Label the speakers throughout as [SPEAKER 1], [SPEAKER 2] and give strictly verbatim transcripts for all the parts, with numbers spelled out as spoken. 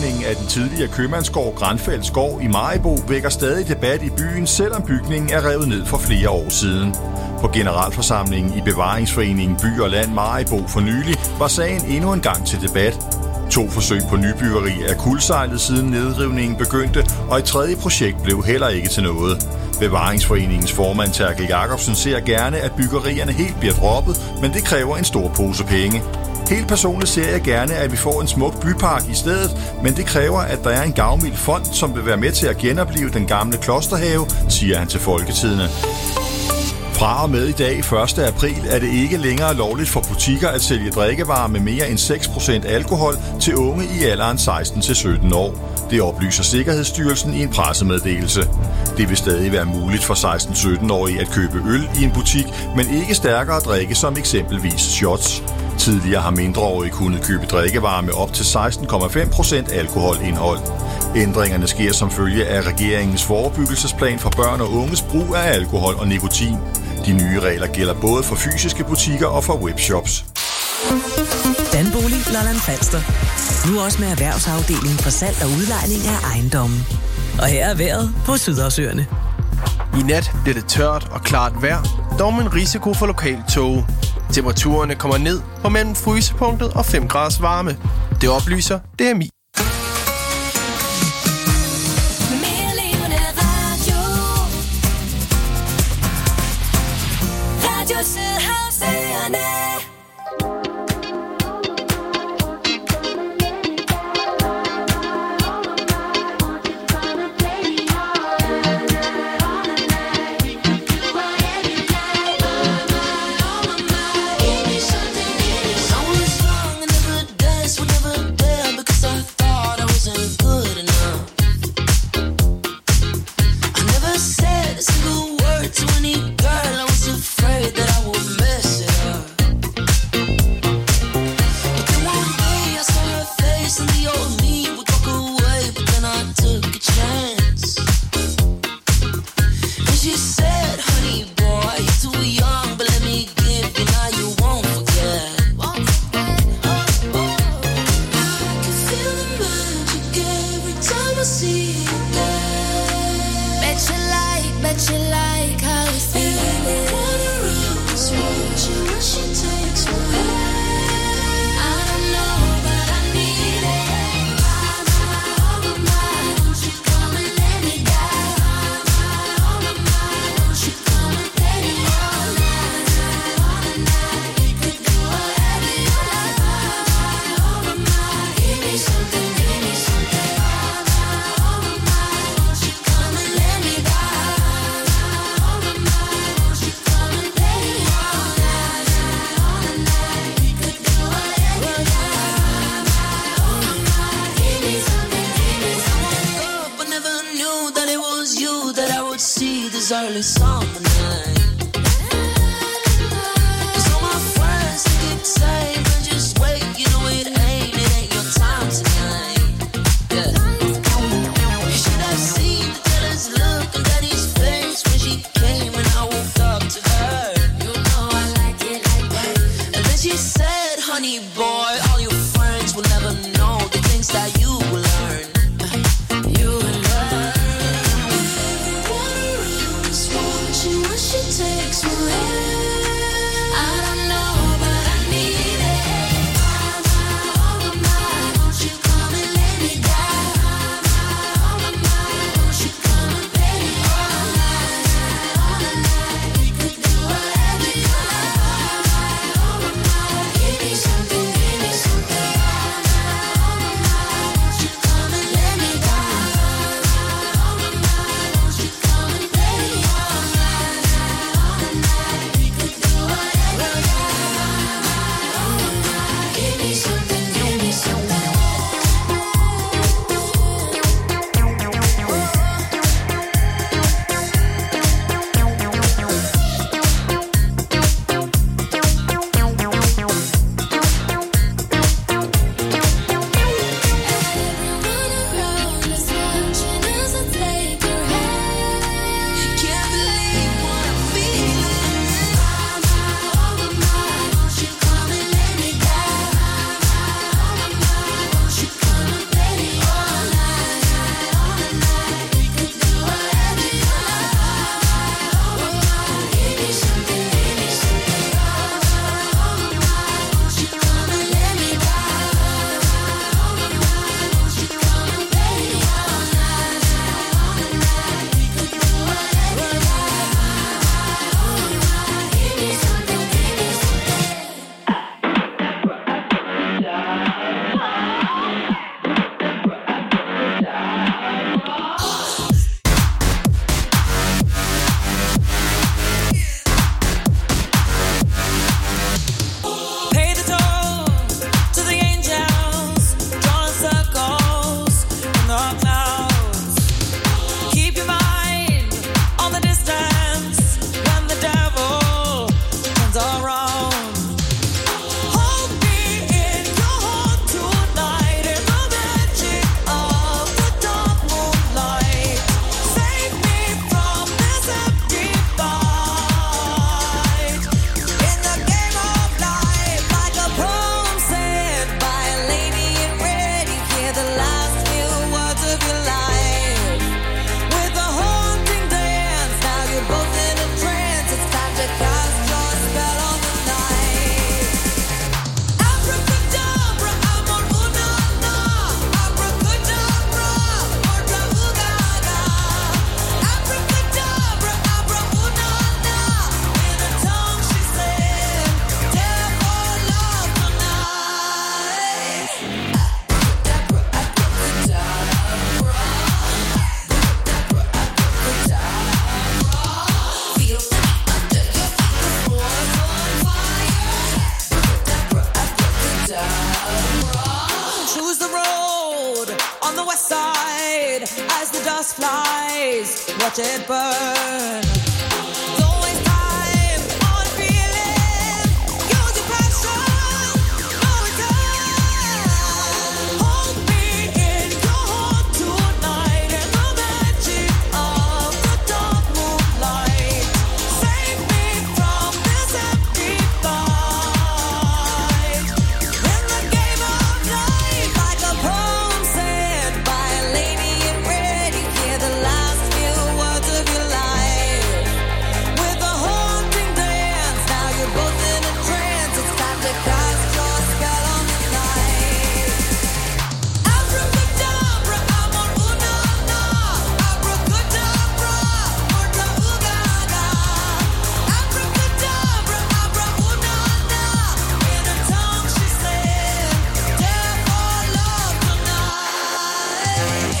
[SPEAKER 1] nedrivningen af den tidligere købmandsgård Granfelds Gård i Maribo vækker stadig debat i byen, selvom bygningen er revet ned for flere år siden. På generalforsamlingen i Bevaringsforeningen By og Land Maribo for nylig var sagen endnu en gang til debat. To forsøg på nybyggeri er kuldsejlet siden nedrivningen begyndte, og et tredje projekt blev heller ikke til noget. Bevaringsforeningens formand Terkel Jacobsen ser gerne, at byggerierne helt bliver droppet, men det kræver en stor pose penge. Helt personligt ser jeg gerne, at vi får en smuk bypark i stedet, men det kræver, at der er en gavmild fond, som vil være med til at genoplive den gamle klosterhave, siger han til Folketidende. Fra og med i dag, første april, er det ikke længere lovligt for butikker at sælge drikkevarer med mere end seks procent alkohol til unge i alderen seksten til sytten år. Det oplyser Sikkerhedsstyrelsen i en pressemeddelelse. Det vil stadig være muligt for seksten til sytten-årige at købe øl i en butik, men ikke stærkere drikke som eksempelvis shots. Tidligere har mindreårige kunnet købe drikkevarer med op til seksten komma fem procent alkoholindhold. Ændringerne sker som følge af regeringens forebyggelsesplan for børn og unges brug af alkohol og nikotin. De nye regler gælder både for fysiske butikker og for webshops.
[SPEAKER 2] Danbolig Lolland Falster. Nu også med erhvervsafdelingen for salg og udlejning af ejendommen. Og her er vejret på Sydhavsøerne.
[SPEAKER 3] I nat bliver det tørt og klart vejr, dog med en risiko for lokal tåge. Temperaturerne kommer ned på mellem frysepunktet og fem graders varme. Det oplyser D M I.
[SPEAKER 4] Take on the west side as the dust flies. Watch it burn. Don't waste time on feeling. Use your passion. No return. Hold me in your heart tonight in the magic of the dark moonlight. Save me from this empty fight. In the game of life, like a poem said by a lady in red, you hear the last few words of your life. With a haunting dance, now you're both in a trance. It's time to cast your spell on the night. Abracadabra, I'm on una-na. Abracadabra, orta ugaga. Abracadabra, abra una-na. In her tongue she said, dare for love tonight.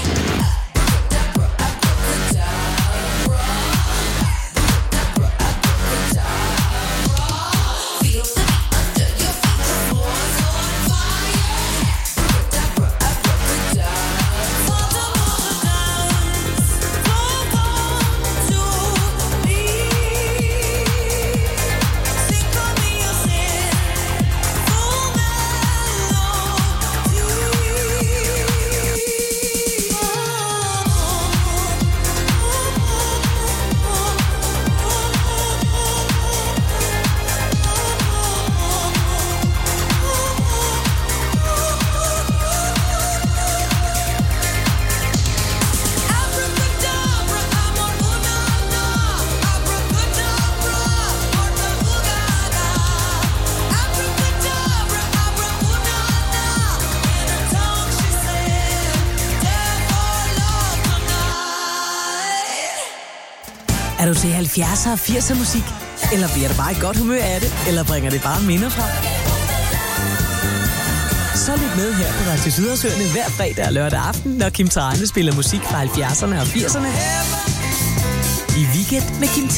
[SPEAKER 4] Feel the beat under your feet, the floor's on fire. For the water dance, don't come to me. Synchronicity, full Abracadabra, I'm on una-na. Abracadabra, orta ugaga. Abracadabra, abra una-na. In her tongue she said, dare for love tonight.
[SPEAKER 2] Er du til halvfjerdser og firser musik? Eller bliver du bare i godt humør af det? Eller bringer det bare minder frem? Så lyt med her på Radio Sydersøerne hver fredag og lørdag aften, når Kim Thrane spiller musik fra halvfjerdserne og firserne. I Weekend med Kim T.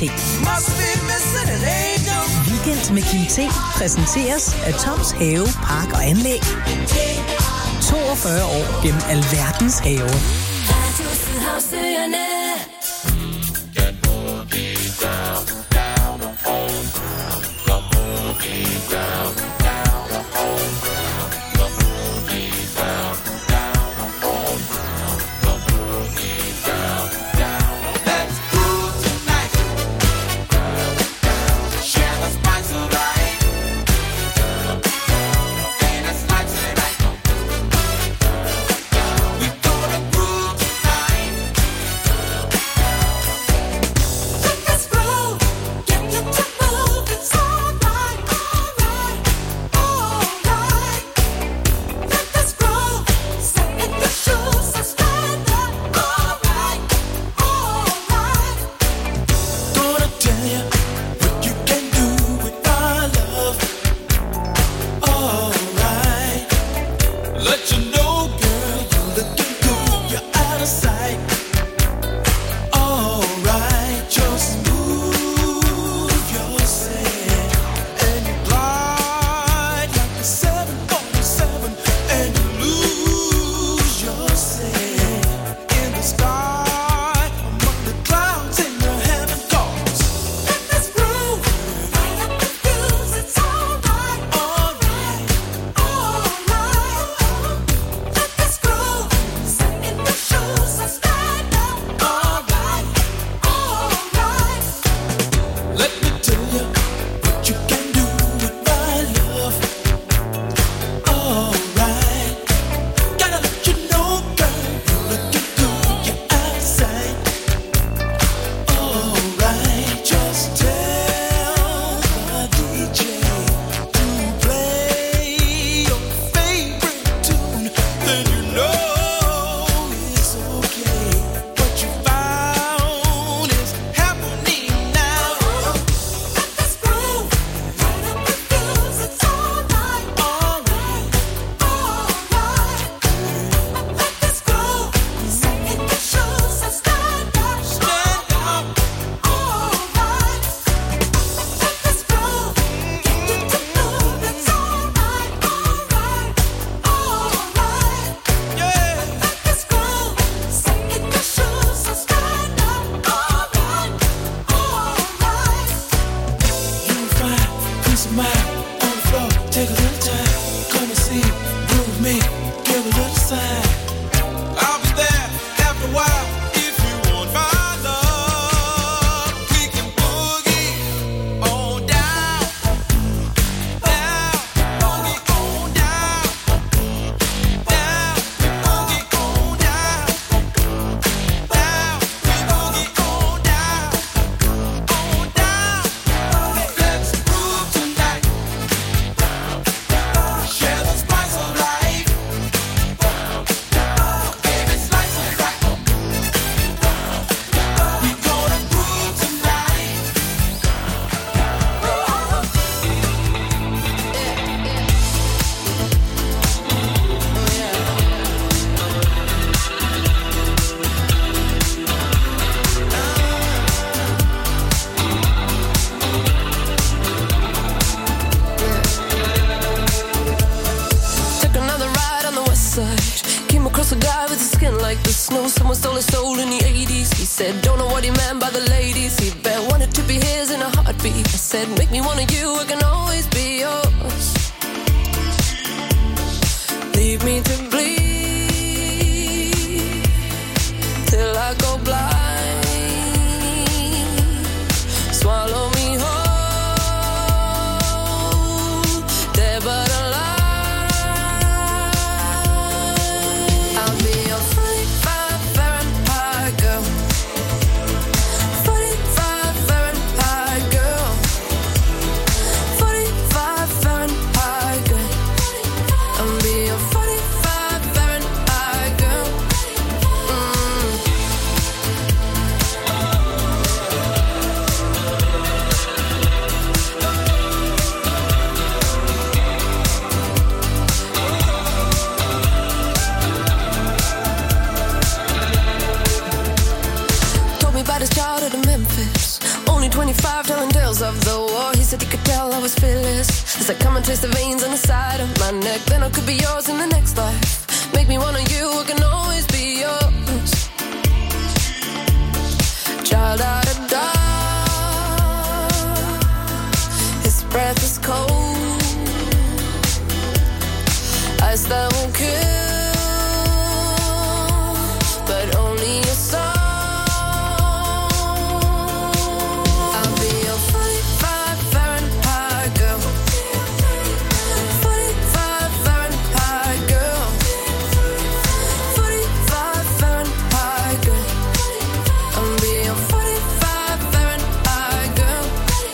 [SPEAKER 2] Weekend med Kim T præsenteres af Toms Have, Park og Anlæg. toogfyrre år gennem alverdens haver.
[SPEAKER 4] Radio Sydersøerne.
[SPEAKER 5] like the snow. Someone stole his soul in the eighties. He said, don't know what he meant by the ladies. He bet wanted to be his in a heartbeat. I said, make me one of you, I can always be yours. Leave me to bleed till I go blind. Swallow me whole, dead but alive. I'll be your forty-five Fahrenheit girl. forty-five Fahrenheit girl. forty-five Fahrenheit girl. I'll be your forty-five Fahrenheit girl. Mm. Told me about his childhood in Memphis. Only twenty-five, telling tales of the war. He said he could tell I was fearless. As I come and taste the veins on the side of my neck, then I could be yours in the next life. Make me one of you, I can always be yours. Child out of dark, his breath is cold. Ice that won't kill, but only your soul. I'll be your forty-five Fahrenheit girl. forty-five Fahrenheit girl. forty-five Fahrenheit girl. I'll be your forty-five Fahrenheit girl.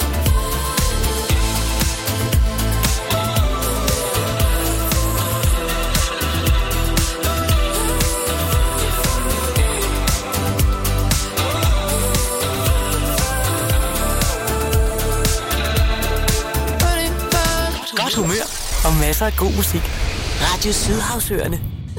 [SPEAKER 2] Godt humør og masser af god musik. Radio Sydhavsøerne.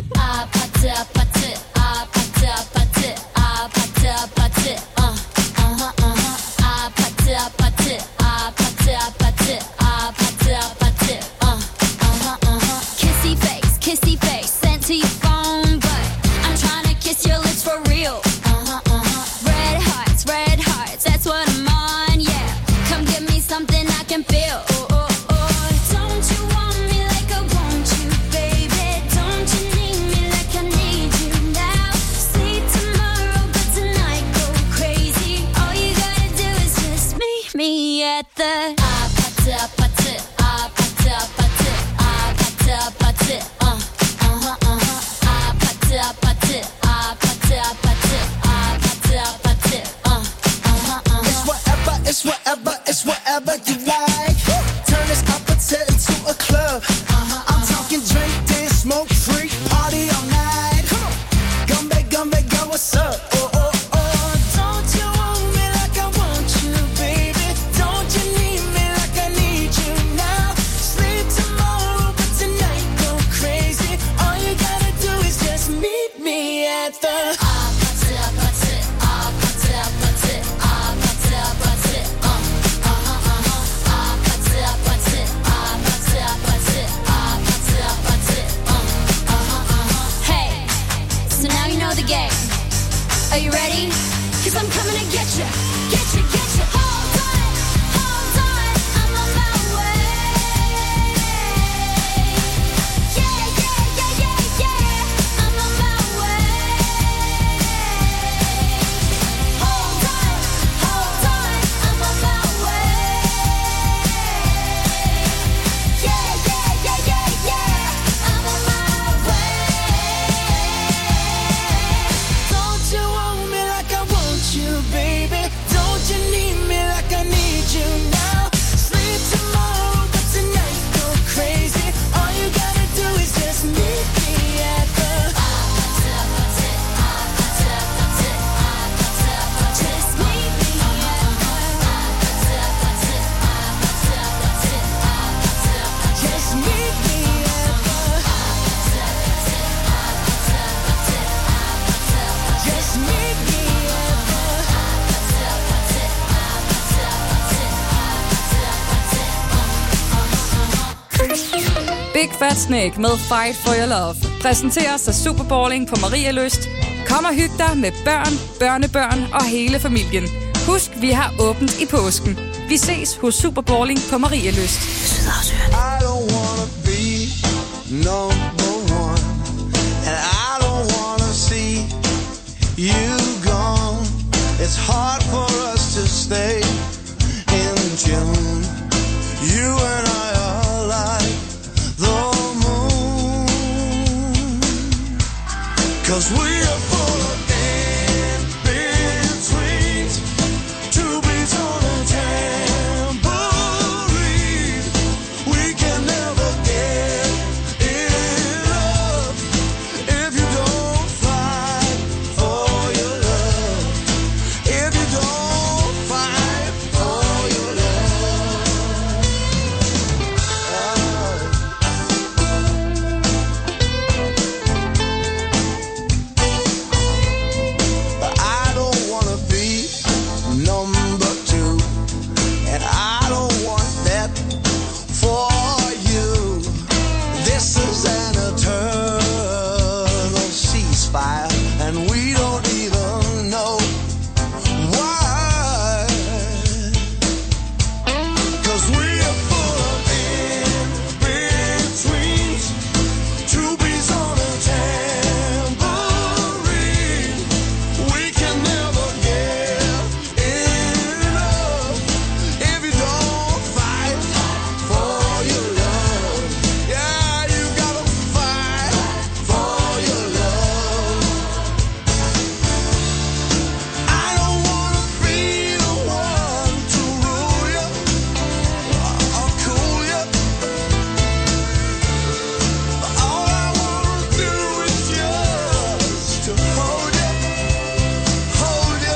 [SPEAKER 6] Kissy face, kissy face, sent to your phone, but I'm trying to kiss your lips for real. Red hearts, red hearts, that's what I'm on, yeah. Come give me something I can feel. Oh, oh, oh. Don't you want me like I want you, baby? Don't you need me like I need you now? Sleep tomorrow, but tonight go crazy. All you gotta do is just meet me at the
[SPEAKER 7] It's whatever, it's whatever, it's whatever you like. Turn this appetite into a club. I'm talking drink, dance, smoke, freak, party all night. Gumbe, gumbe, girl, what's up? Oh, oh, oh. Don't you want me like I want you, baby? Don't you need me like I need you now? Sleep tomorrow, but tonight go crazy. All you gotta do is just meet me at the
[SPEAKER 6] Hey, so now you know the game. Are you ready? Cause I'm coming to get you, get you, get you. Hold on, hold on, I'm on my way. Yeah, yeah, yeah, yeah, yeah, I'm on my way. Hold on, hold on, I'm on my way. Yeah, yeah, yeah, yeah, yeah, I'm on my way.
[SPEAKER 7] Don't you want me like I want you, baby? Don't you need me like I need you now? Sleep tomorrow, but tonight go crazy. All you gotta do is just meet me at the
[SPEAKER 6] Just meet me at
[SPEAKER 7] just meet me at the just meet me at the
[SPEAKER 8] Big Fat Snake med Fight For Your Love. præsenteres af Superballing på Marielyst. Kom og hyg dig med børn, børnebørn og hele familien. Husk, vi har åbent i påsken. Vi ses hos Superballing på Marielyst.
[SPEAKER 7] I don't wanna be number one, and I don't wanna see you gone. It's hard for us to stay in tune. You and I are like the moon, 'cause we are full of in-betweens, two beats on a tambourine. We can never get enough if you don't fight for your love. If you don't fight for your love. But I don't wanna be number two, and I don't want that for you. This is an eternal ceasefire, and we don't even know why. 'Cause we are full of in-betweens, two beats on a tambourine. We can never get enough if you don't fight for your love. Yeah, you gotta fight for your love. I don't wanna be the one to rule you or cool you. All I wanna do is just to hold you, hold you.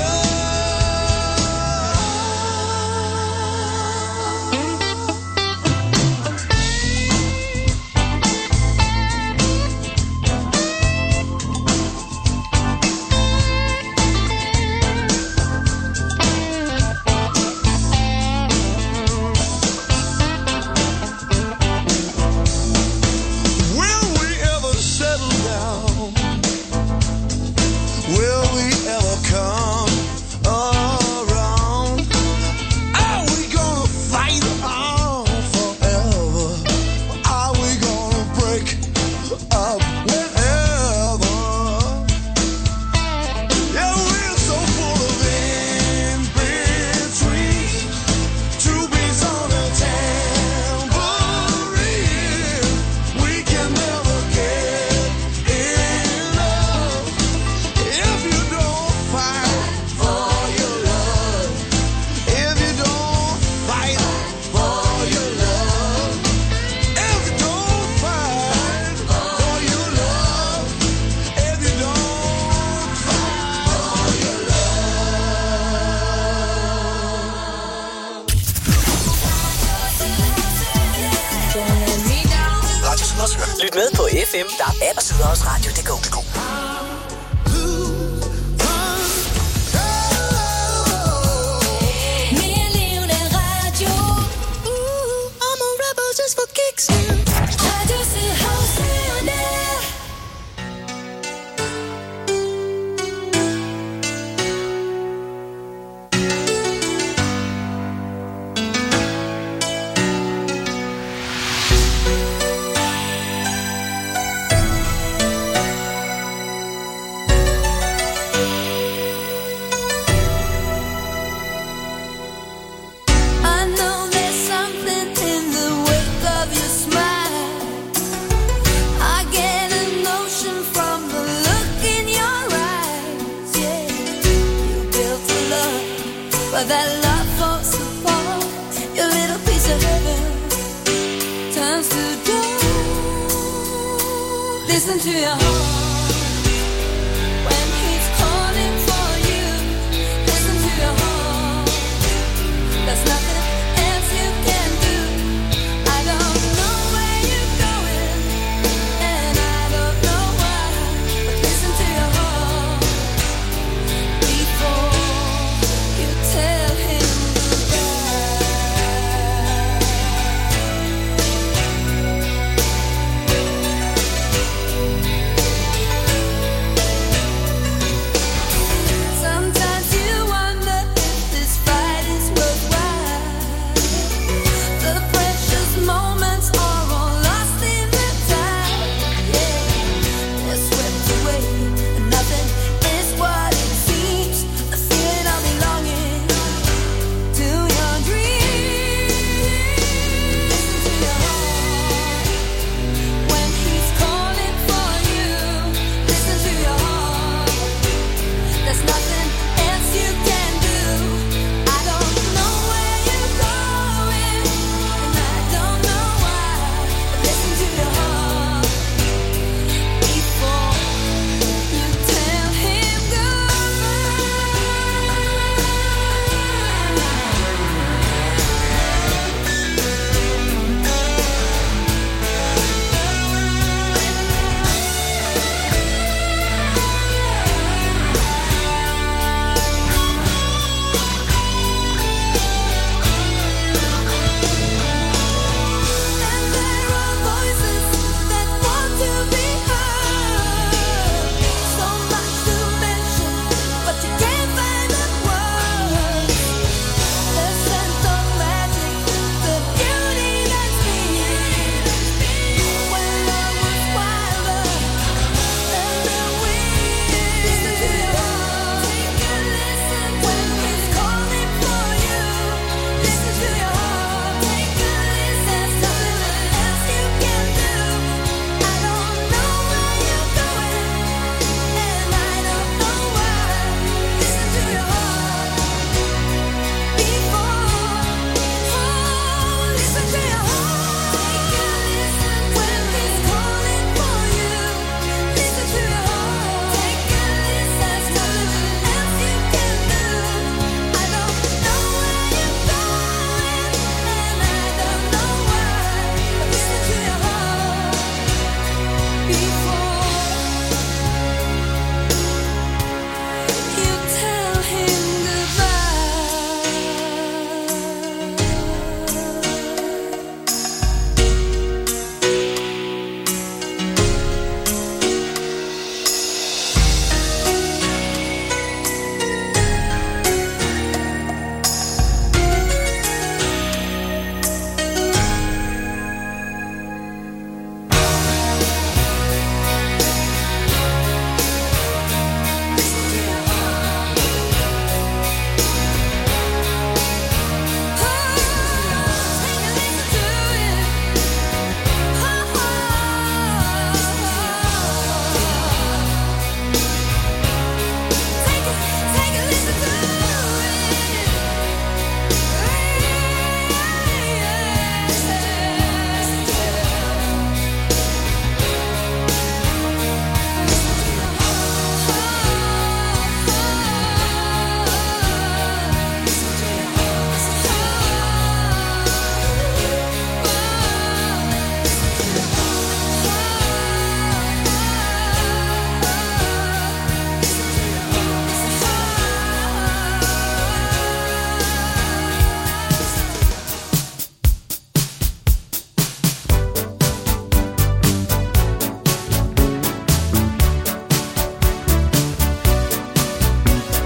[SPEAKER 7] Will we ever settle down? Will we ever come around? Are we gonna fight on forever? Are we gonna break up whenever? Yeah, we're so full of in-between, two beats on a tambourine. We can never get enough if you don't fight for your love. If you don't fight for your love. If you don't fight for your love. If you don't fight for your
[SPEAKER 2] Radio Sydhavs. Lyt med på F M, D A B og Sydhavs Radio punktum d k.
[SPEAKER 5] Mere levende radio. Uh, I'm a rebel just for kicks. Radio Sydhavsøerne. I know there's something in the wake of your smile. I get a notion from the look in your eyes. Yeah, you built a love, but that love falls apart. Your little piece of heaven turns to gold. Listen to your heart when he's calling for you. Listen to your heart. There's nothing else you can do. I don't know where you're going, and I don't know why. But listen to your heart before you tell him goodbye.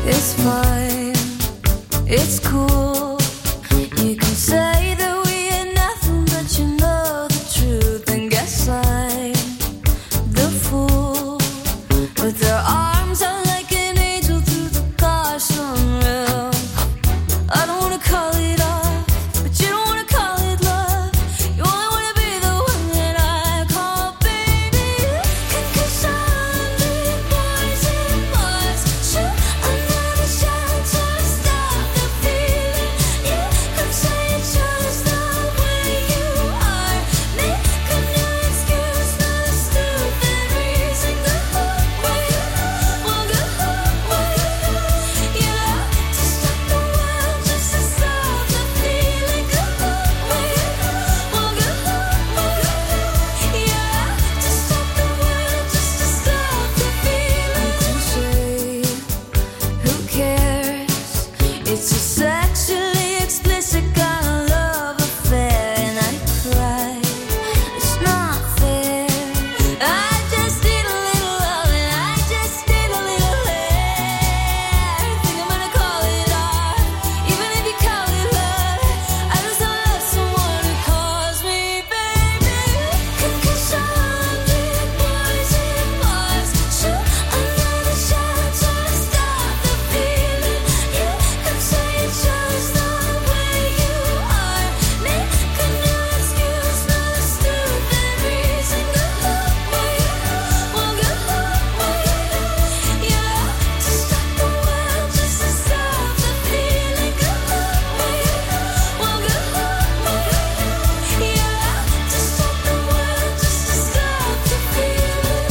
[SPEAKER 5] It's fine, it's cool. You can say that we ain't nothing, but you know the truth. And guess I'm the fool with their arms out like an angel through the car sunroof. I don't wanna call it off, but you don't wanna call it love. You only wanna be the one that I call baby. Cause I'm the boys and boys. Shoot another shot to stop the feeling. You could say it's just the way you are. Make a new excuse, not a stupid reason. Go where you well, go where you you have to stop the world just to stop the feeling. Go where you well, go where you have to stop the world just to stop the feeling. Say, who cares? It's a sexually explicit kind of love affair, and I cry. It's not fair. I just need a little love, and I just need a little hair. Think I'm gonna call it art, even if you call it love. I just don't love someone who calls me baby. Cause I'm big boys and boys. Shoot another shot to stop the feeling. You could say it's just the way you are. Make a new excuse, not a stupid reason. Go where you well, go where you have to stop the world just to stop the feeling. Go where you well, go where you have to stop the world just to stop the feeling.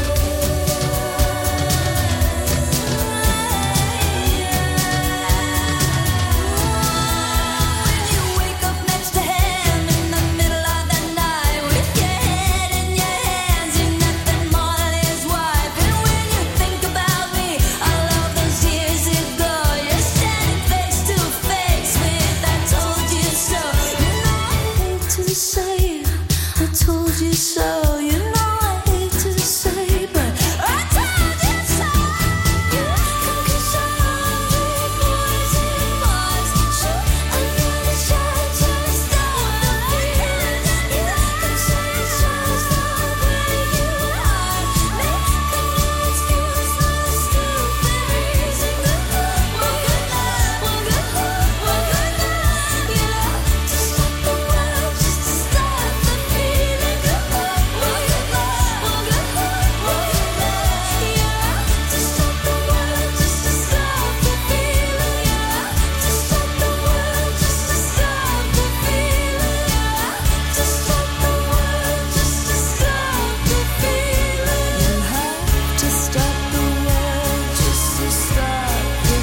[SPEAKER 5] When you wake up next to him in the middle of the night with your head in your hands, you're nothing more than his wife. And when you think about me, all of those years ago, you're standing face to face with I told you so. You know I hate to say I told you so. You know I hate to say, but I told you so. Cause I'm big boys and boys. Shoot another shot to stop the feeling. You could say it's just the way you are. Make a new excuse, not a stupid reason. Go well, go well, go well, go you have to stop the world just to stop the feeling. Go well, go well, go you have to stop the world just to stop the feeling. You have to stop the world just to stop the feeling. You have to stop the world just to stop the feeling. You have to stop the world just to stop the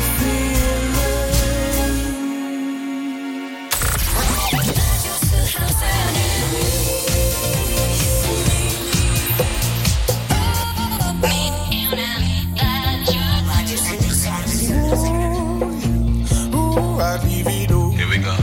[SPEAKER 9] Here we go.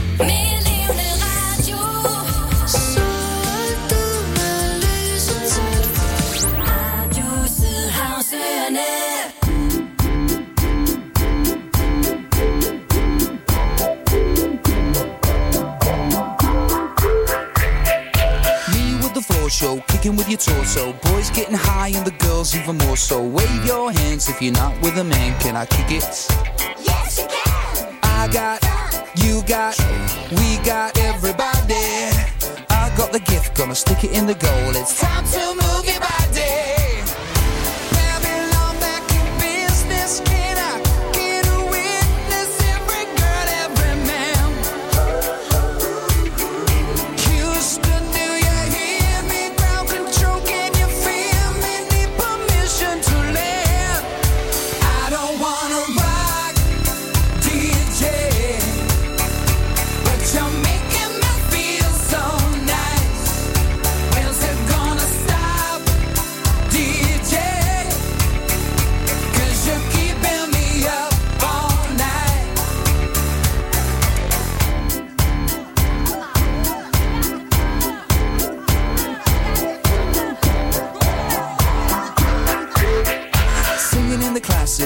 [SPEAKER 10] Me with the floor show, kicking with your torso. Boys getting high and the girls even more so. Wave your hands if you're not with a man. Can I kick it?
[SPEAKER 5] Yes, you can.
[SPEAKER 10] I got, you got, we got everybody. I got the gift, gonna stick it in the goal. It's time to move your body. Babylon back in business. Can I get a witness? Every girl, every man. Houston, do you hear me? Ground control, can you feel me? Need permission to land. I don't wanna rock, D J, but you're making me feel so nice. Where's it gonna stop?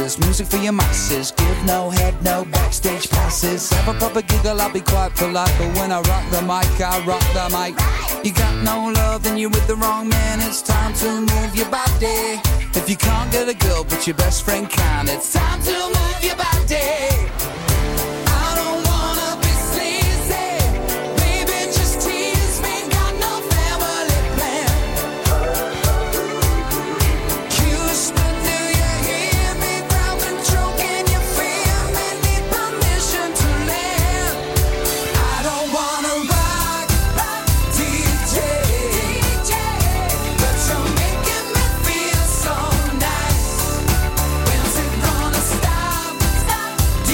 [SPEAKER 10] classes, music for your masses. Give no head, no backstage passes. Have a proper giggle, I'll be quite polite, but when I rock the mic, I rock the mic. You got no love, then you're with the wrong man. It's time to move your body. If you can't get a girl, but your best friend can, it's time to move your body. I don't wanna be sleazy, baby, just tease me. Got no family plan. Kiss me, do you hear me? Ground control, can you feel me? Need permission to land. I don't wanna rock, rock, D J, but you're making me feel so nice. When's it gonna stop? Stop, D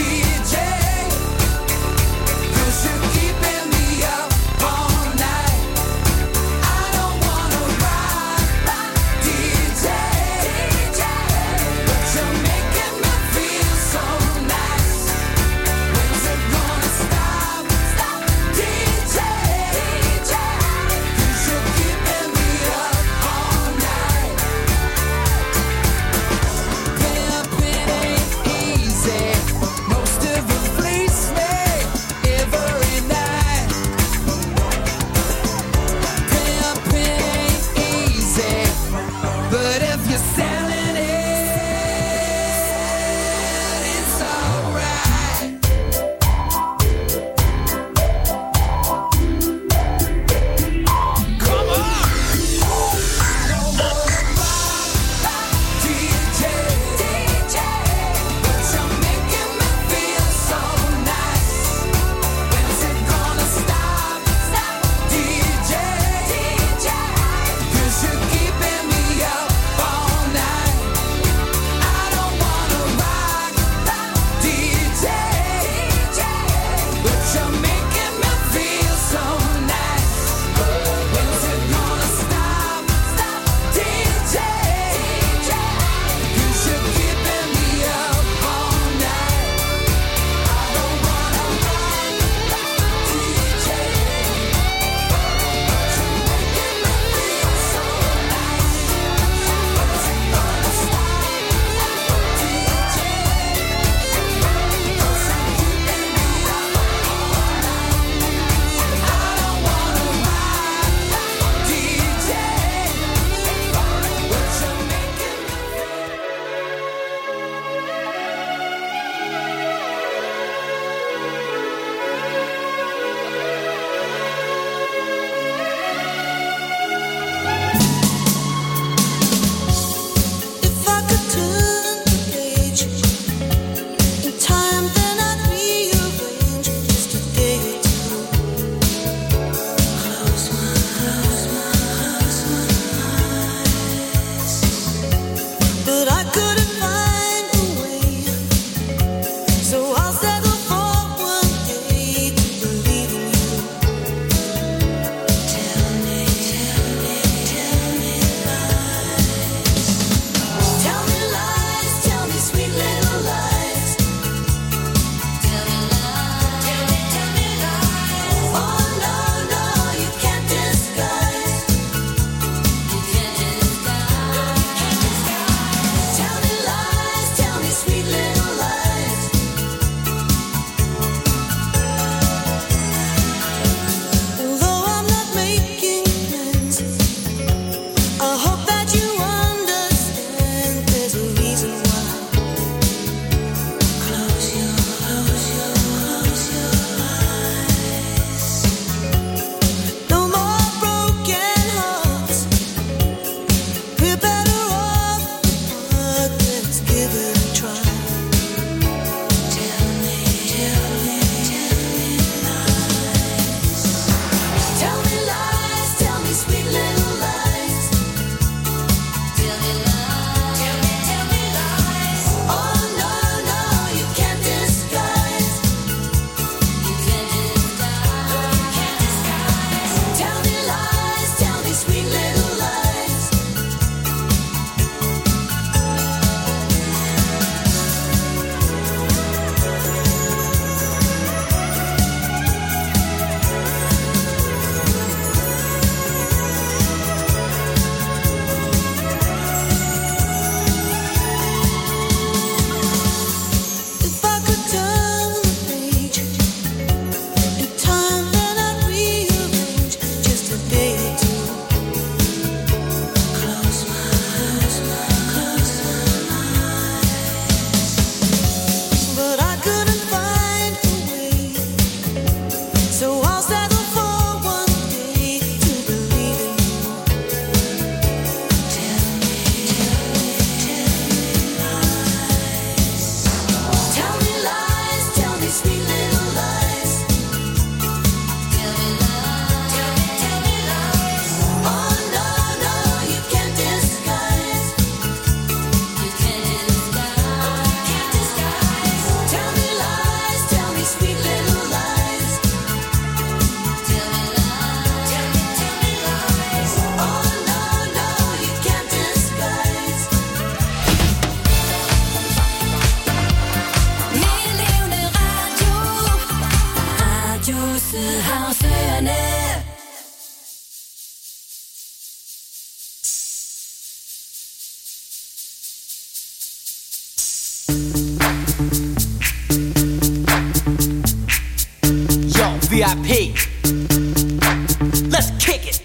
[SPEAKER 9] V I P. Let's kick it.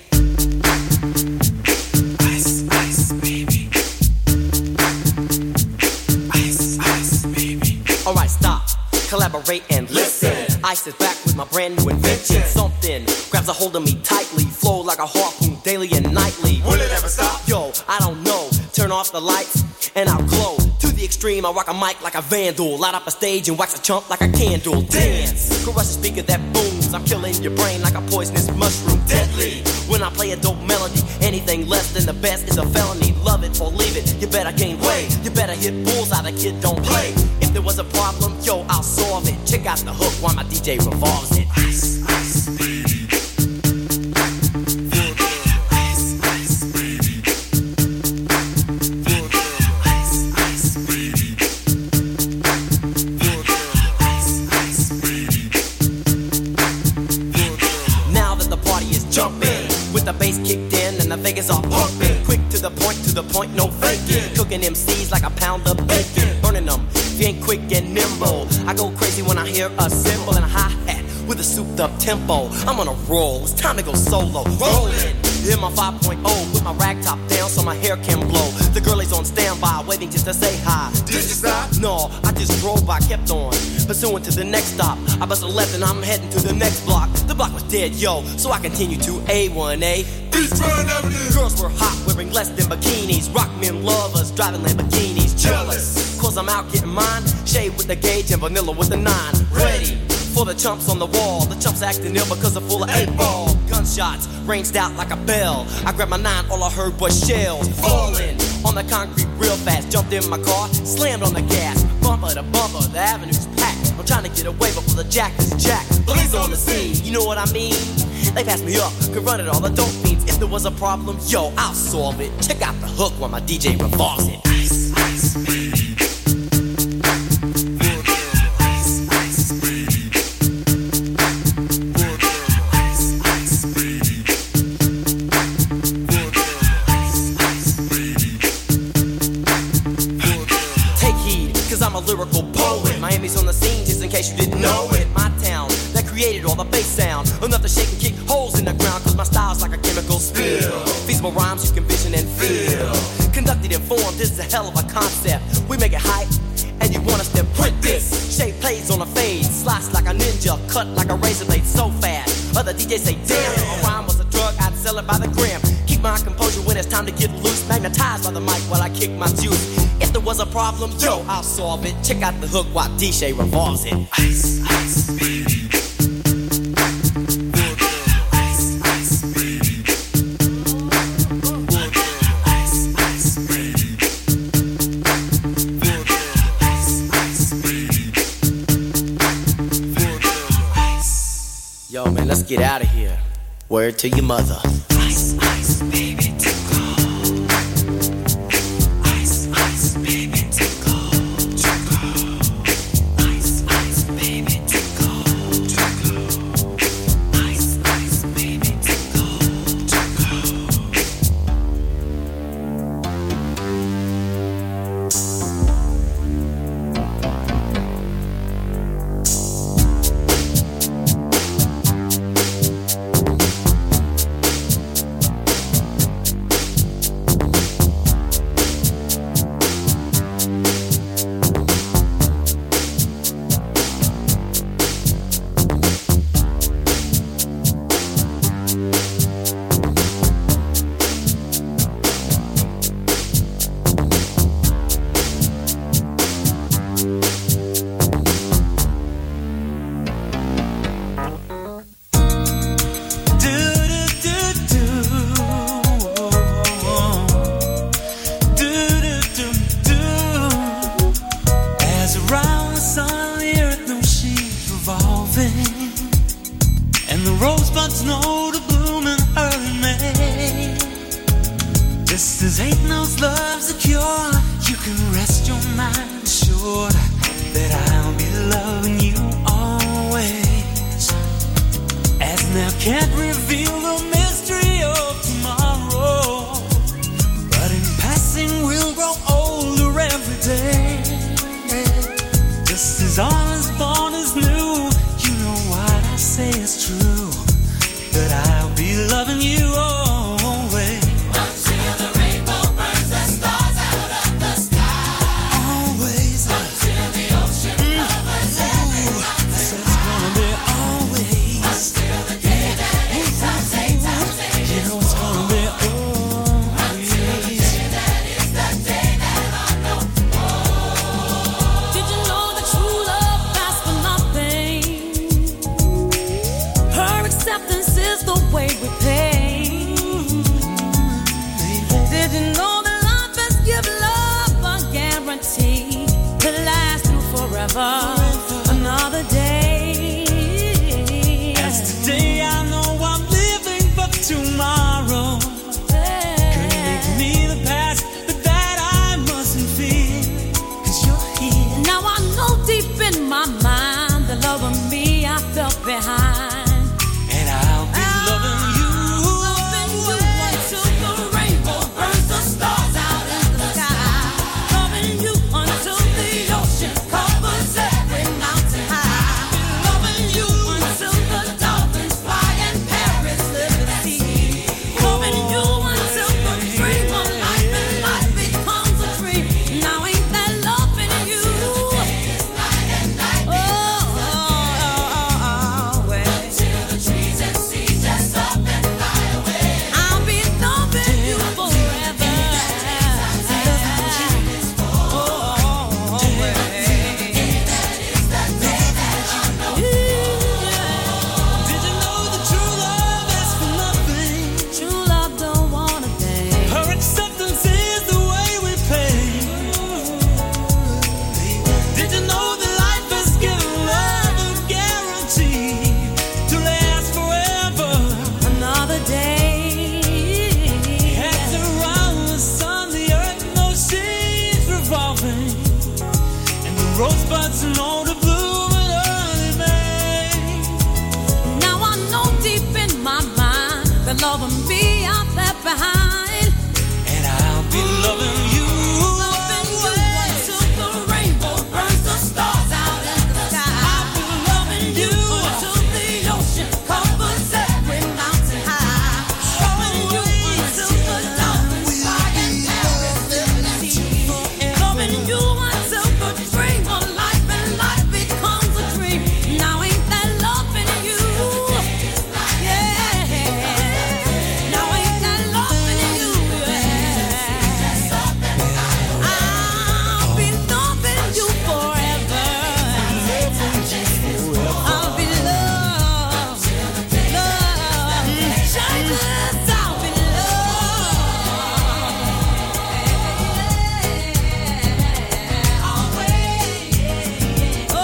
[SPEAKER 9] Ice, ice, baby. Ice, ice, baby. Alright, stop, collaborate and listen. Ice is back with my brand new invention. Something grabs a hold of me tightly, flow like a harpoon daily and nightly. Will it ever stop? Yo, I don't know. Turn off the lights and I'll glow. To the extreme, I rock a mic like a vandal. Light up a stage and wax a chump like a candle. Dance, crush a speaker that booms. I'm killing your brain like a poisonous mushroom. Deadly, when I play a dope melody. Anything less than the best is a felony. Love it or leave it, you better gain weight. You better hit bullseye, the kid don't play. If there was a problem, yo, I'll solve it. Check out the hook while my D J revolves it. Ice, ice, baby. The bass kicked in and the Vegas are pumping. Quick to the point, to the point, no faking. Cooking M Cs like a pound of bacon. Burning them, if you ain't quick and nimble. I go crazy when I hear a cymbal and a hi-hat with a souped up tempo. I'm on a roll, it's time to go solo. Rolling, hit my five point oh, put my rag top down so my hair can blow. The girl is on standby, waiting just to say hi. Did you stop? No, I just drove by, kept on pursuing to the next stop. I bust a left and I'm heading to the next block. The block was dead, yo, so I continue to A one A. Girls were hot, wearing less than bikinis. Rock men lovers, driving Lamborghinis. Jealous, cause I'm out getting mine. Shade with the gauge and vanilla with the nine. Ready for the chumps on the wall. The chumps acting ill because they're full of eight ball. Gunshots ranged out like a bell. I grabbed my nine, all I heard was shells falling on the concrete real fast. Jumped in my car, slammed on the gas. Bumper to bumper, the avenue's packed. I'm trying to get away before the jack is jacked. Police on the scene, you know what I mean? They passed me up, could run it all the dope fiends. If there was a problem, yo, I'll solve it. Check out the hook while my D J revolves it. Ice, ice, baby. I'm a lyrical poet. Miami's on the scene, just in case you didn't know it. My town that created all the bass sound, enough to shake and kick holes in the ground. Cause my style's like a chemical spill. Feasible rhymes you can vision and feel. Conducted in form, this is a hell of a concept. We make it hype, and you want us to print this. Shape plays on a fade, slice like a ninja, cut like a razor blade so fast. Other D Js say, damn, a rhyme was a drug, I'd sell it by the gram. Keep my composure when it's time to get loose. Magnetized by the mic while I kick my juice. If there was a problem, yo, I'll solve it. Check out the hook while D J revolves it. Ice, ice, baby. Ice, ice, baby. Ice, ice, baby. Ice, ice, baby. Yo, man, let's get out of here. Word to your mother. Ice, ice, baby.
[SPEAKER 11] Just as all is born is new, you know what I say is true.
[SPEAKER 4] forever. Another day.
[SPEAKER 11] As today I know I'm living for tomorrow. Could make me the past, but that I mustn't fear. Cause you're here.
[SPEAKER 4] Now I know deep in my mind the love of me I felt behind.
[SPEAKER 11] And I'll be loving you.
[SPEAKER 4] Loving you until the rainbow burns the stars out in the sky. Loving you until the ocean covers every mountain high. Loving you until the dolphins fly and Paris live at sea. Loving you until the dream of life and life becomes a dream. Now ain't that loving you? Oh, oh, oh, oh, well. Till the trees and seas just up and fly away. I'll be loving you forever. Oh, oh, oh, well.
[SPEAKER 11] Did you know that true love asks for nothing?
[SPEAKER 4] True love don't want a thing.
[SPEAKER 11] Her acceptance is the way we pay. Did you know that life has given love a guarantee to last forever?
[SPEAKER 4] Another day.
[SPEAKER 11] Heads around the sun, the earth knows she's revolving, and the rosebuds know the bloom in early May.
[SPEAKER 4] Now I know deep in my mind the love of me I left behind.
[SPEAKER 11] And I'll be loving you.
[SPEAKER 4] Loving you until the rainbow burns the stars out in the sky.
[SPEAKER 11] I'll be loving you.
[SPEAKER 4] Until the ocean covers every mountain high. Loving you until the dolphins fly and Paris live at sea. Loving you until the dream of life and life becomes a dream. Now ain't that loving you? Yeah. Now ain't that loving you? Yeah. I'll be loving you forever. I'll be loved, loved, shyness, I'll be loved. Always, oh,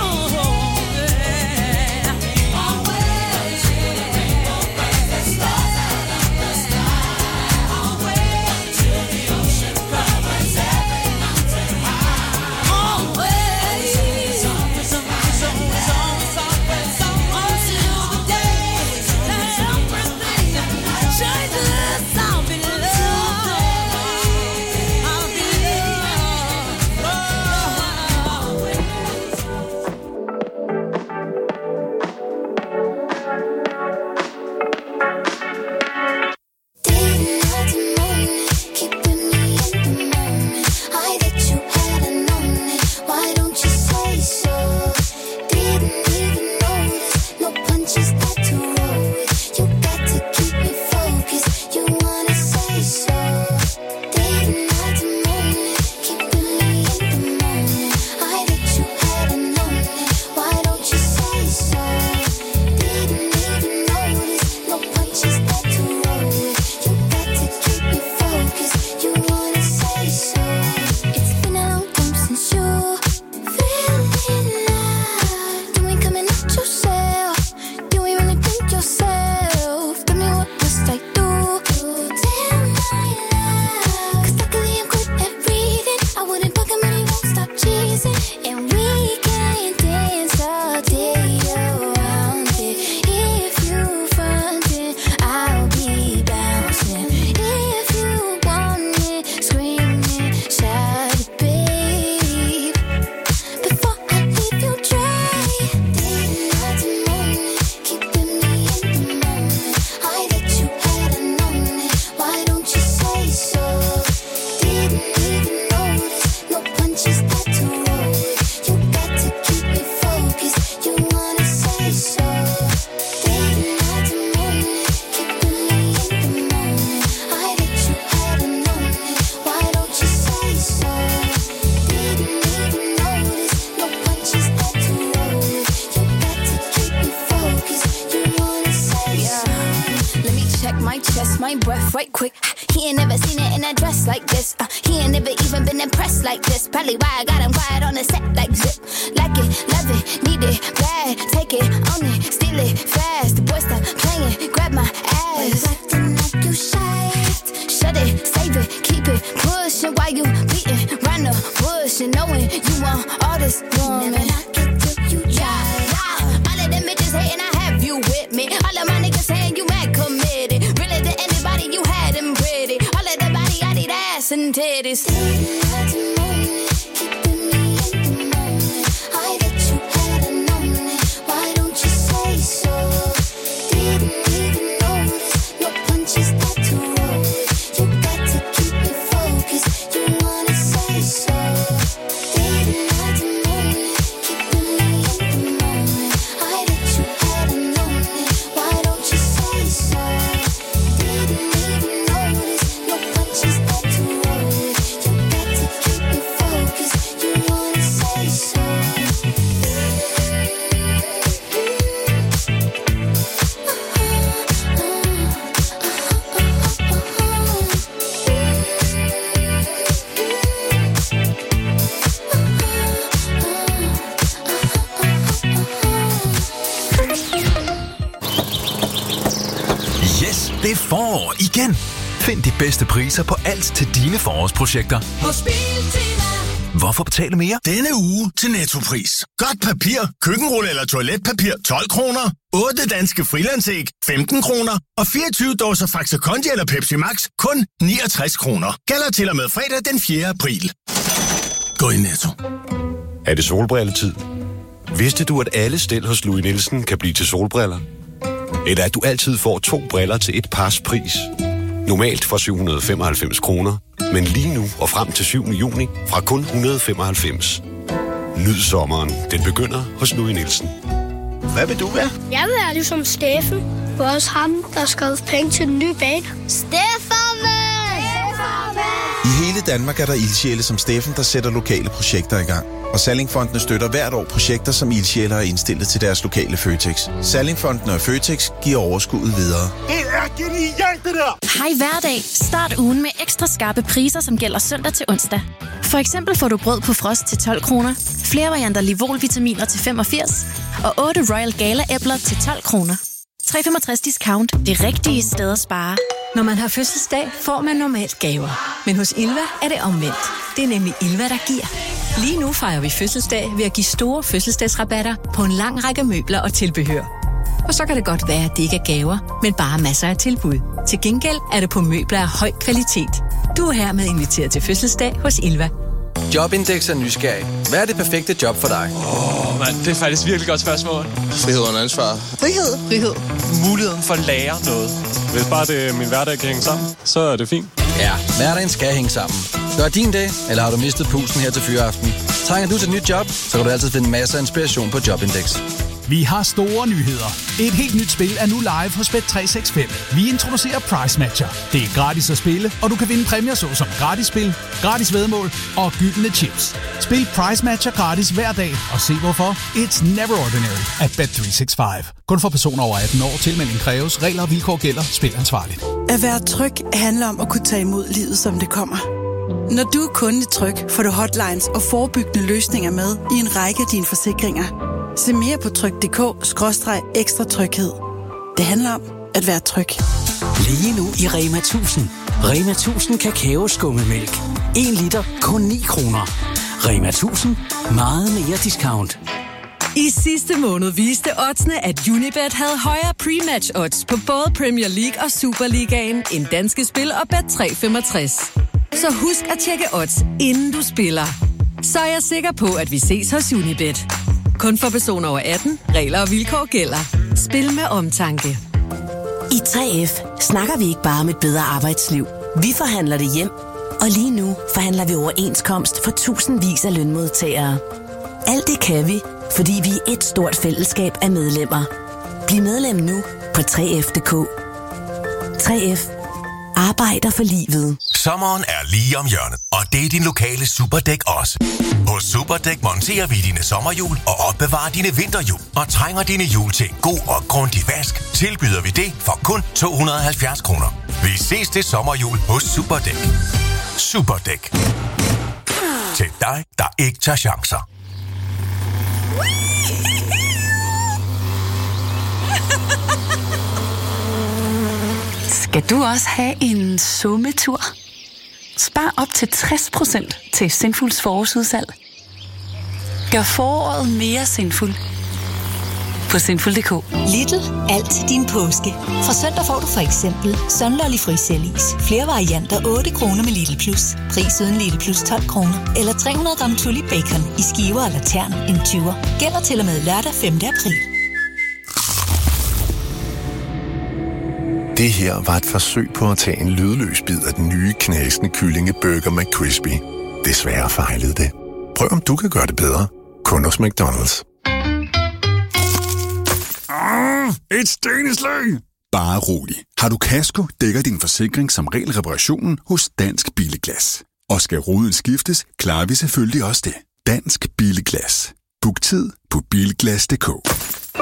[SPEAKER 4] yeah. Always, the stars out of the sky. Always, till the ocean covers every mountain high. Always, until the day that everything changes, I'll be loved. I'll be
[SPEAKER 5] Day and night and morning, keeping me in the moment. I that you hadn't known it. Why don't you say so? Didn't even notice. No punches that to roll with. You got to keep me focused. You wanna say so? Day and night and morning, keeping me in the moment. I that you hadn't known it. Why don't you say so? Didn't even notice. No punches that to roll with. You got to keep me focused. You wanna say so? It's been a long time since you feeling alive. You ain't coming out yourself. You ain't really think yourself. Tell me what must I do? Tell my love. 'Cause luckily I'm good at reading. I wouldn't bug him and he won't stop cheesing. And we can dance all day around it. If you frontin', I'll be bouncing. If you want it, scream it, shout it, babe. Before I leave you dry. Day and night and morning, keeping me in the moment. I that you hadn't known it. Why don't you say so? Didn't even notice. No punches that to roll with. You got to keep me focused. You wanna say so? Day and night and morning, keeping me in the moment. I that you hadn't known it. Why don't you say so? Didn't even notice. No punches that to roll with. You got to keep me focused. You wanna say so?
[SPEAKER 12] Let me check my chest, my breath right quick. He ain't never seen it in a dress like this. Uh, he ain't never even been impressed like this. Probably why I got him quiet on the set like zip. Like need it bad. Take it, own it, steal it fast. The boy stop playing, grab my ass. Acting like you shy. Shut it, save it, keep it pushing while you beating round the bush and knowing you want all this woman. Never knock it till you try. All of them bitches hating, I have you with me. All of my niggas saying you mad committed. Really to anybody you had them pretty. All of that body, I need ass and titties.
[SPEAKER 13] Det er forår igen. Find de bedste priser på alt til dine forårsprojekter.
[SPEAKER 7] Hos Biltema.
[SPEAKER 13] Hvorfor betale mere?
[SPEAKER 14] Denne uge til Nettopris. Godt papir, køkkenrulle eller toiletpapir tolv kroner. otte danske frilandsæg femten kroner. Og fireogtyve dåser Faxe Kondi eller Pepsi Max kun niogtres kroner. Gælder til og med fredag den fjerde april. Gå i Netto.
[SPEAKER 15] Er det solbrilletid? Vidste du, at alle stel hos Louis Nielsen kan blive til solbriller? Eller at du altid får to briller til et pars pris? Normalt for syv hundrede og femoghalvfems kroner, men lige nu og frem til syvende juni fra kun et hundrede og femoghalvfems. Nyd sommeren. Den begynder hos Louis Nielsen.
[SPEAKER 14] Hvad vil du være?
[SPEAKER 16] Jeg vil være ligesom Steffen. Det var også ham, der skrev penge til den nye bane. Steffen!
[SPEAKER 17] I hele Danmark er der ildsjæle som Steffen, der sætter lokale projekter i gang. Og Sallingfondene støtter hvert år projekter, som ildsjæle har indstillet til deres lokale Føtex. Sallingfondene og Føtex giver overskuddet videre.
[SPEAKER 18] Det er genialt, det der!
[SPEAKER 19] Hej hverdag. Start ugen med ekstra skarpe priser, som gælder søndag til onsdag. For eksempel får du brød på frost til tolv kroner, flere varianter Livol-vitaminer til femogfirs og otte Royal Gala-æbler til tolv kroner. tre komma femogtres discount. Det rigtige sted at spare.
[SPEAKER 20] Når man har fødselsdag, får man normalt gaver. Men hos Ilva er det omvendt. Det er nemlig Ilva, der giver. Lige nu fejrer vi fødselsdag ved at give store fødselsdagsrabatter på en lang række møbler og tilbehør. Og så kan det godt være, at det ikke er gaver, men bare masser af tilbud. Til gengæld er det på møbler af høj kvalitet. Du er hermed inviteret til fødselsdag hos Ilva.
[SPEAKER 21] Jobindex er nysgerrig. Hvad er det perfekte job for dig?
[SPEAKER 22] Åh, oh, mand, det er faktisk virkelig godt spørgsmål.
[SPEAKER 3] Frihed under ansvar.
[SPEAKER 22] Frihed. Frihed. Muligheden for at lære noget. Hvis bare det, min hverdag kan hænge sammen, så er det fint.
[SPEAKER 21] Ja, hverdagen skal hænge sammen. Gør din dag, eller har du mistet pusten her til fyreaften? Trænger du til et nyt job, så kan du altid finde masser af inspiration på Jobindex.
[SPEAKER 23] Vi har store nyheder. Et helt nyt spil er nu live hos Bet tre seks fem. Vi introducerer Price Matcher. Det er gratis at spille, og du kan vinde præmier såsom gratis spil, gratis væddemål og gyldne chips. Spil Price Matcher gratis hver dag, og se hvorfor. It's never ordinary at Bet tre seks fem. Kun for personer over atten år. Tilmelding kræves. Regler og vilkår gælder. Spil ansvarligt.
[SPEAKER 24] At være tryg handler om at kunne tage imod livet, som det kommer. Når du er kunde i Tryg, får du hotlines og forebyggende løsninger med i en række af dine forsikringer. Se mere på tryg punktum d k skråstreg ekstra tryghed. Det handler om at være tryg.
[SPEAKER 25] Lige nu i Rema tusind. Rema tusind kakaoskummemælk. en liter kun ni kroner. Rema tusind. Meget mere discount.
[SPEAKER 26] I sidste måned viste oddsene, at Unibet havde højere pre-match odds på både Premier League og Superligaen end Danske Spil og Bet tre femogtres. Så husk at tjekke odds, inden du spiller. Så er jeg sikker på, at vi ses hos Unibet. Kun for personer over atten. Regler og vilkår gælder. Spil med omtanke.
[SPEAKER 27] I tre F snakker vi ikke bare om et bedre arbejdsliv. Vi forhandler det hjem. Og lige nu forhandler vi overenskomst for tusindvis af lønmodtagere. Alt det kan vi, fordi vi er et stort fællesskab af medlemmer. Bliv medlem nu på tre F punktum d k. tre F arbejder for livet.
[SPEAKER 13] Sommeren er lige om hjørnet, og det er din lokale Superdæk også. Hos Superdæk monterer vi dine sommerhjul og opbevarer dine vinterhjul. Og trænger dine hjul til en god og grundig vask, tilbyder vi det for kun to hundrede og halvfjerds kroner. Vi ses til sommerhjul hos Superdæk. Superdæk. Til dig, der ikke tager chancer.
[SPEAKER 1] Skal du også have en sommetur? Spar op til tres procent til Sinfuls forårsudsalg. Gør foråret mere sinfuld på sinful punktum d k.
[SPEAKER 2] Lidl. Alt til din påske. Fra søndag får du for eksempel Sunlolly frisælis. Flere varianter otte kroner med Lidl Plus. Pris uden Lidl Plus tolv kroner. Eller tre hundrede gram Tully Bacon i skiver eller tern en tyver. Gælder til og med lørdag femte april.
[SPEAKER 6] Det her var et forsøg på at tage en lydløs bid af den nye knasende kyllingeburger McCrispy. Desværre fejlede det. Prøv om du kan gøre det bedre. Kun hos McDonald's.
[SPEAKER 8] Ah, et stenslag! Bare rolig. Har du kasko, dækker din forsikring som regel reparationen hos Dansk Billeglas. Og skal ruden skiftes, klarer vi selvfølgelig også det. Dansk Billeglas. Book tid på bilglas punktum d k.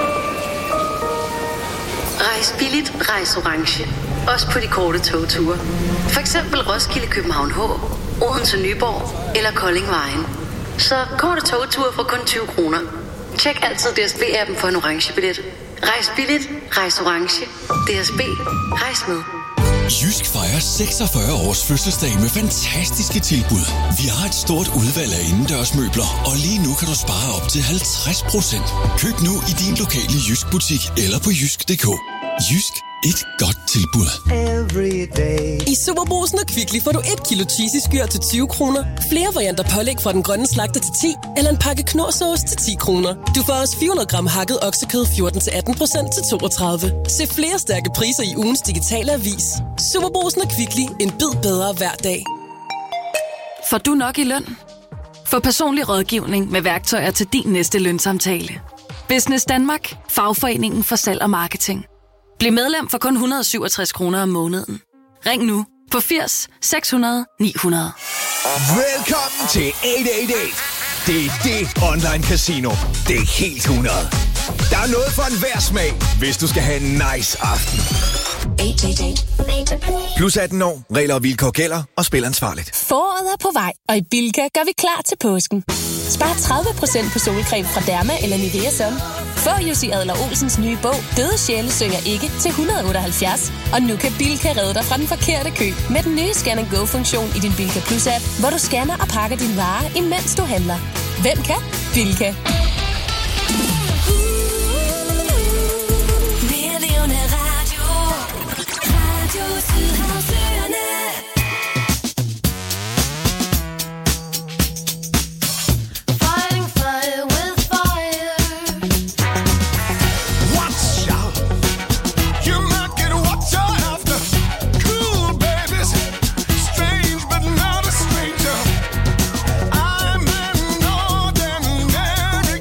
[SPEAKER 27] Rejs billigt, rejs orange. Også på de korte togture. For eksempel Roskilde, København H, Odense, Nyborg eller Kolding Vejen. Så korte togture for kun tyve kroner. Tjek altid D S B-appen for en orange billet. Rejs billigt, rejs orange. D S B, rejs med.
[SPEAKER 9] Jysk fejrer seksogfyrre års fødselsdag med fantastiske tilbud. Vi har et stort udvalg af indendørsmøbler, og lige nu kan du spare op til halvtreds procent. Køb nu i din lokale Jysk butik eller på jysk punktum d k. Jysk, et godt tilbud.
[SPEAKER 10] I Superbrugsen og Kvickly får du et kilo cheesy skyr til tyve kroner, flere varianter pålæg fra den grønne slagter til ti, eller en pakke knorrsauce til ti kroner. Du får også fire hundrede gram hakket oksekød fjorten til atten procent til toogtredive. Se flere stærke priser i ugens digitale avis. Superbrugsen og Kvickly. En bid bedre hver dag.
[SPEAKER 26] Får du nok i løn? Få personlig rådgivning med værktøjer til din næste lønsamtale. Business Danmark. Fagforeningen for salg og marketing. Bliv medlem for kun et hundrede og syvogtres kroner om måneden. Ring nu på firs seks hundrede ni hundrede.
[SPEAKER 11] Velkommen til otte otte otte. Det er det online casino. Det er helt hundrede. Der er noget for enhver smag, hvis du skal have en nice aften. Plus atten år. Regler og vilkår gælder, og spil ansvarligt.
[SPEAKER 28] Foråret er på vej, og i Bilka gør vi klar til påsken. Spar tredive procent på solcreme fra Derma eller Nivea Sun. Få Jussi Adler-Olsens nye bog, Døde sjæle synger ikke, til et hundrede og otteoghalvfjerds. Og nu kan Bilka redde dig fra den forkerte kø med den nye Scan and Go-funktion i din Bilka Plus-app, hvor du scanner og pakker dine varer, imens du handler. Hvem kan? Bilka.
[SPEAKER 11] I'm an ordinary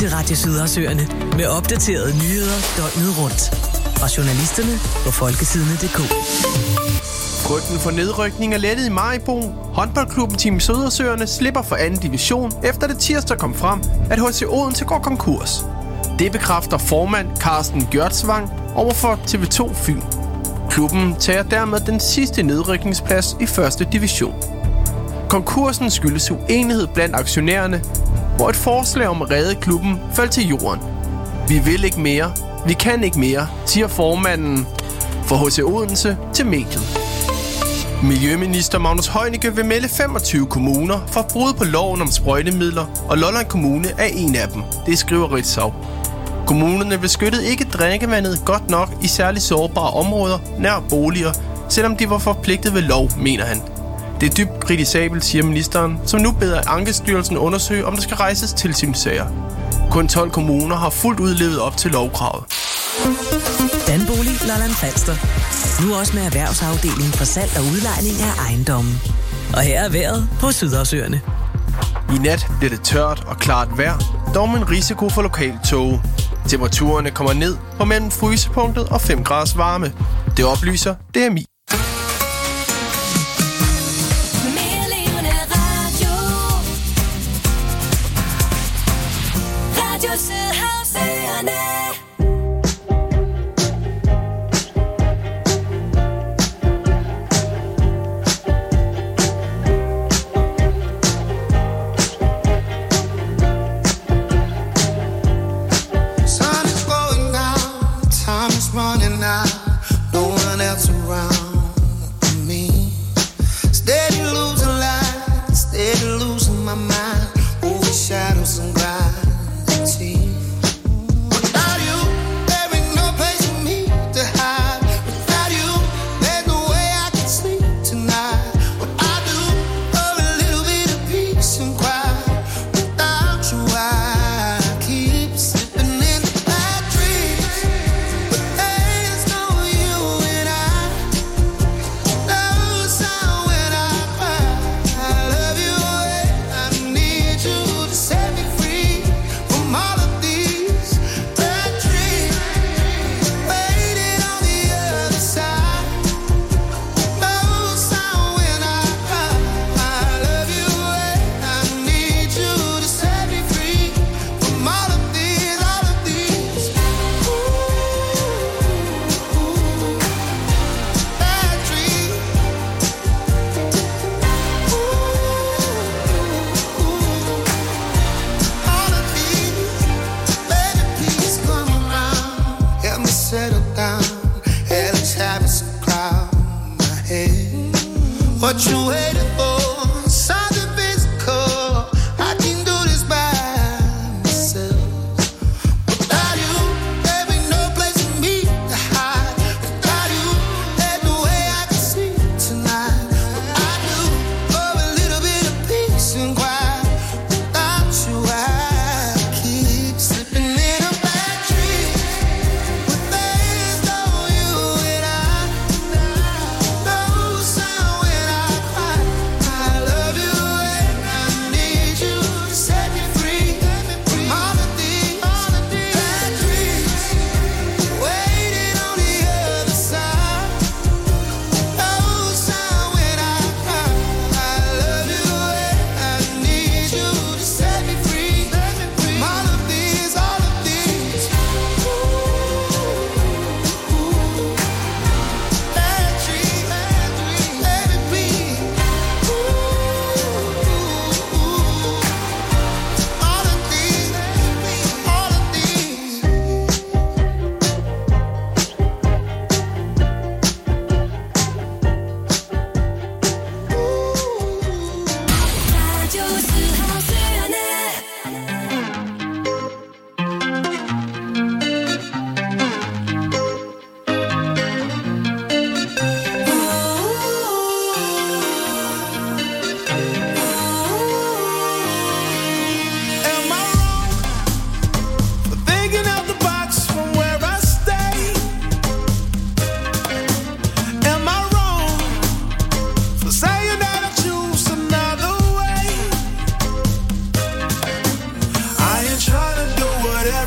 [SPEAKER 4] til Radio Sydersøerne med opdaterede nyheder døgnet rundt. Fra journalisterne på folkesidene punktum d k.
[SPEAKER 3] Frygten for nedrykning er lettet i Maribo. Håndboldklubben Team Sydersøerne slipper for anden division, efter det tirsdag kom frem, at H C Odense går konkurs. Det bekræfter formand Carsten Gjørtsvang overfor T V to Fyn. Klubben tager dermed den sidste nedrykningsplads i første division. Konkursen skyldes uenighed blandt aktionærerne, hvor et forslag om at redde klubben faldt til jorden. Vi vil ikke mere, vi kan ikke mere, siger formanden for H C Odense til mediet. Miljøminister Magnus Heunicke vil melde femogtyve kommuner for brud på loven om sprøjtemidler, og Lolland Kommune er en af dem. Det skriver Ritzau. Kommunerne beskyttede ikke drikkevandet godt nok i særligt sårbare områder nær boliger, selvom de var forpligtet ved lov, mener han. Det er dybt kritisabelt, siger ministeren, som nu beder Ankestyrelsen undersøge, om der skal rejses tilsynssager. Kun tolv kommuner har fuldt udlevet op til lovkravet.
[SPEAKER 4] Danbolig Lolland Falster. Nu også med erhvervsafdelingen for salg og udlejning af ejendommen. Og her er vejret på Sydersøerne.
[SPEAKER 3] I nat bliver det tørt og klart vejr, dog med en risiko for lokal tåge. Temperaturerne kommer ned på mellem frysepunktet og fem graders varme. Det oplyser D M I.
[SPEAKER 5] What you waiting for? Something physical. I can do this by myself. Without you, there ain't no place for me to hide. Without you, there's no way I can sleep tonight. I do for a little bit of peace and quiet. Without you, I keep slipping in a bad dream. But there's no you and I. No sound when I cry.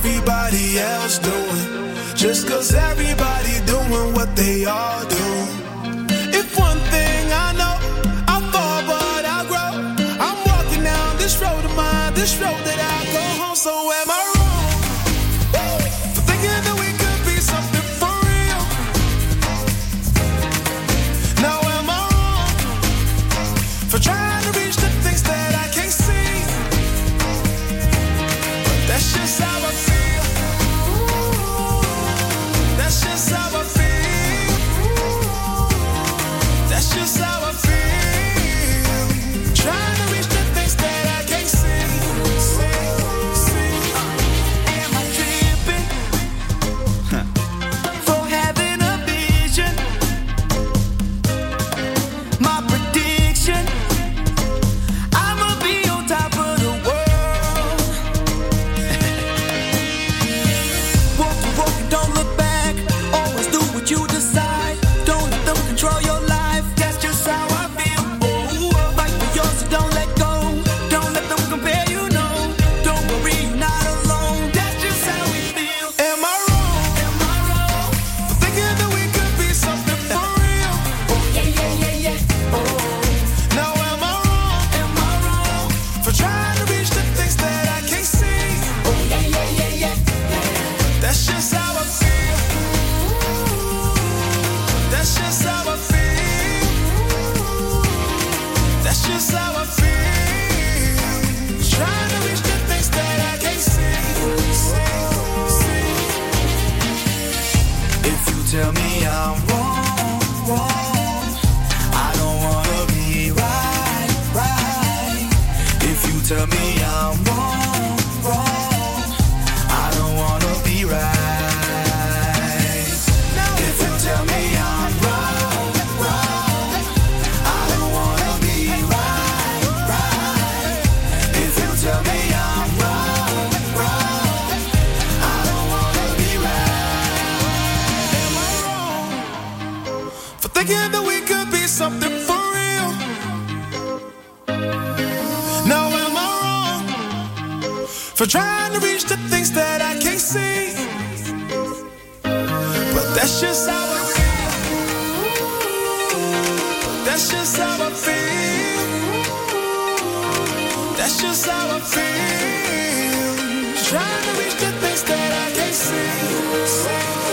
[SPEAKER 5] everybody else doing. Just cause everybody doing what they all do. If one thing I know, I fall but I grow. I'm walking down this road of mine, this road that I go home. So am I wrong for thinking that we could be something for real? Now am I wrong for trying to reach the things that I can't see? But that's just how I feel. That's just how I feel. That's just how I feel. Trying to reach the things that I can't see. See, see. Am I tripping for having a vision? My prediction, I'ma be on top of the world. Walk the walk and don't look back. Always do what you decide. Don't let them control your life. That's just how I feel. Oh, fight for yours, so don't let go. Don't let them compare you, no. Don't worry, you're not alone. That's just how we feel. Am I wrong? Am I wrong for thinking that we could be something for real? Oh, yeah, yeah, yeah, yeah. Oh, now am I wrong? Am I wrong for trying to reach the things that I can't see? Oh, yeah, yeah, yeah, yeah. That's just how I feel. That's just how I feel. That's just how I feel. Trying to reach the things that I can't see. See, see. If you tell me I'm wrong, wrong, I don't wanna be right, right. If you tell me I'm wrong, wrong, I don't wanna be right. If you tell me I'm wrong, wrong, I don't wanna be right, right. If you tell me I'm wrong, wrong, I don't wanna be right. Am I wrong for thinking that we could be something for real? Now am I wrong for trying to reach the things that I can't see? But that's just how I feel. That's just how I feel. That's just how I feel. Trying to reach the things that I can't see. See.